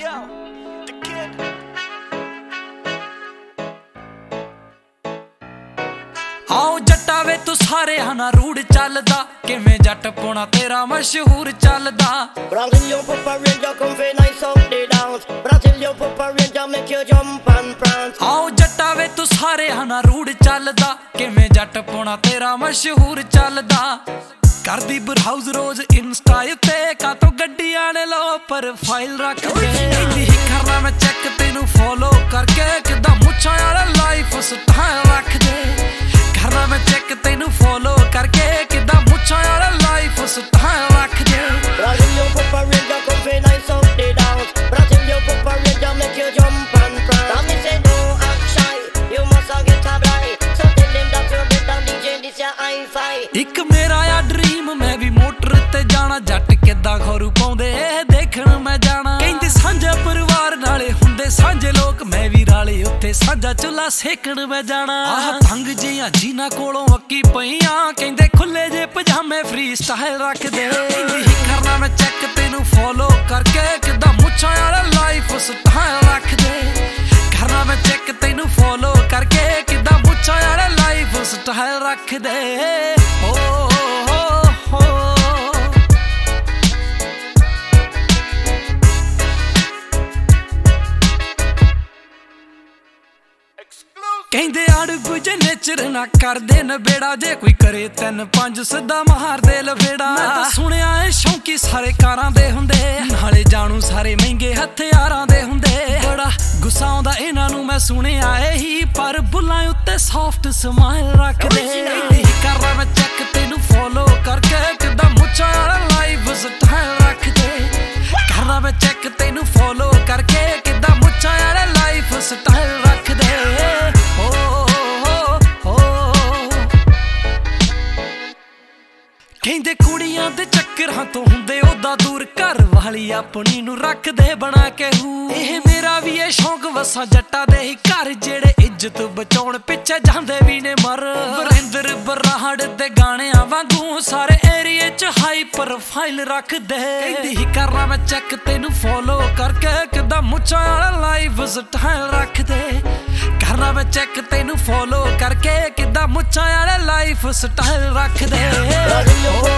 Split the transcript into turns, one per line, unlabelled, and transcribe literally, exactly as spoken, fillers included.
Yo, the kid.
आओ जट्टा वे तू सारे हना रूढ़ चलदा किवें जट पोना तेरा मशहूर चलदा
Brazilian Papa Ranger come fi nice up the dance. Brazilian Papa Ranger make you jump and prance.
आओ जट्टा वे तू सारे हना रूढ़ चलदा किवें जट पोना तेरा मशहूर चलदा करदी ब्राउज रोज इंस्टा ते का तो गड्डियां ने लो प्रोफाइल रख दे इंदी ही करना मैं चेक तेनू फॉलो करके किदा मुच्छां वाला लाइफ स्टाइल रख दे करना मैं चेक तेनू फॉलो करके किदा मुच्छां वाला लाइफ स्टाइल रख दे
Brazilian Papa Ranger come fi nice up the dance. Brazilian Papa Ranger make you jump and prance. And me say don't act shy, you must get a blind. So tell them that you're better D J, this your hi-fi.
ਇੱਕ ਮੇਰਾ ਆ dream ਮੈਂ ਵੀ motor ਤੇ ਜਾਣਾ ਜੱਟ ਕਿੱਦਾਂ ਖਰੂ ਪਾਉਂਦੇ ਇਹ ਦੇਖਣ ਮੈਂ ਜਾਣਾ ਕਹਿੰਦੇ ਸਾਂਝਾ ਪਰਿਵਾਰ ਨਾਲੇ ਹੁੰਦੇ ਸਾਂਝੇ ਲੋਕ ਮੈਂ ਵੀ ਰਾਲੇ ਉੱਤੇ ਸਾਂਝਾ ਚੁੱਲਾ ਸੇਕਣ ਮੈਂ ਜਾਣਾ ਆਹ ਤੰਗ ਜੀਆਂ ਜੀਨਾ ਕੋਲੋਂ ਅੱਕੀ ਪਈਆਂ ਕਹਿੰਦੇ ਖੁੱਲੇ ਜੇ ਪਜਾਮੇ ਫ੍ਰੀ ਸਟਾਈਲ ਰੱਖਦੇ ਕਹਿੰਦੀ ਹੀ ਕਰਨਾ ਮੈਂ ਚੈੱਕ ਤੈਨੂੰ ਫੋਲੋ ਕਰਕੇ ਕਿੱਦਾਂ ਮੁੱਛਾਂ ਵਾਲਾ ਲਾਈਫ ਸਟਾਈਲ ਰੱਖਦੇ ਕਰਨਾ ਮੈਂ ਚੈੱਕ ਤੈਨੂੰ ਫੋਲੋ ਕਰਕੇ ਕਿੱਦਾਂ ਮੁੱਛਾਂ ਵਾਲਾ ਲਾਈਫ ਸਟਾਈਲ ਰੱਖਦੇ ਓ ਕਹਿੰਦੇ ਅੜਗੂ ਜੇ ਨੇਚਰ ਨਾ ਕਰਦੇ ਨਬੇੜਾ ਜੇ ਕੋਈ ਕਰੇ ਤਿੰਨ ਪੰਜ ਸਿੱਧਾ ਮਾਰਦੇ ਲਵੇੜਾ ਮੈਂ ਤਾਂ ਸੁਣਿਆ ਏ ਸ਼ੌਂਕੀ ਸਾਰੇ ਕਾਰਾਂ ਦੇ ਹੁੰਦੇ ਨਾਲੇ ਜਾਣੂ ਸਾਰੇ ਮਹਿੰਗੇ ਹਥਿਆਰਾਂ ਦੇ ਹੁੰਦੇ ਬੜਾ ਗੁੱਸਾ ਆਉਂਦਾ ਇਹਨਾਂ ਨੂੰ ਮੈਂ ਸੁਣਿਆ ਇਹੀ ਪਰ ਬੁੱਲਾਂ ਉੱਤੇ ਸੌਫਟ ਸਮਾਈਲ ਰੱਖਦੇ ਇਹੀ ਕਰਨਾ ਮੈਂ ਚੈੱਕ ਤੈਨੂੰ ਫੋਲੋ ਕਰਕੇ ਕਿੱਦਾਂ ਮੁੱਛਾਂ ਵਾਲਾ ਲਾਈਫ ਸਟਾਈਲ ਰੱਖਦੇ ਕਰਨਾ ਮੈਂ ਚੈੱਕ ਤੈਨੂੰ ਫੋਲੋ ਕਰਕੇ ਕਿੱਦਾਂ ਮੁੱਛਾਂ ਵਾਲਾ ਲਾਈਫ ਸਟਾਈਲ ਰੱਖਦੇ ਕਹਿੰਦੇ ਕੁੜੀਆਂ ਦੇ ਚੱਕਰਾਂ ਤੋਂ ਹੁੰਦੇ ਉਹਦਾ ਦੂਰ ਘਰ ਵਾਲੀ ਆਪਣੀ ਨੂੰ ਰੱਖਦੇ ਬਣਾ ਕੇ ਹੂ ਇਹ ਮੇਰਾ ਵੀ ਇਹ ਸ਼ੌਂਕ ਵਸਾ ਜੱਟਾਂ ਦੇ ਹੀ ਘਰ ਜਿਹੜੇ ਇੱਜ਼ਤ ਬਚਾਉਣ ਪਿੱਛੇ ਜਾਂਦੇ ਵੀ ਨੇ ਮਰ ਵਰਿੰਦਰ ਬਰਾੜ ਦੇ ਗਾਣਿਆਂ ਵਾਂਗੂ ਸਾਰੇ ਏਰੀਏ 'ਚ ਹਾਈ ਪ੍ਰੋਫਾਈਲ ਰੱਖਦੇ ਕਹਿੰਦੀ ਹੀ ਕਰਨਾ ਮੈਂ ਚੈੱਕ ਤੈਨੂੰ ਫੋਲੋ ਕਰਕੇ ਕਿੱਦਾਂ ਮੁੱਛਾਂ ਵਾਲਾ ਲਾਈਫ ਸਟਾਈਲ ਰੱਖਦੇ ਕਰਨਾ ਮੈਂ ਚੈੱਕ ਤੈਨੂੰ ਫੋਲੋ ਕਰਕੇ ਕਿੱਦਾਂ ਮੁੱਛਾਂ ਵਾਲਾ ਲਾਈਫ ਸਟਾਈਲ ਰੱਖਦੇ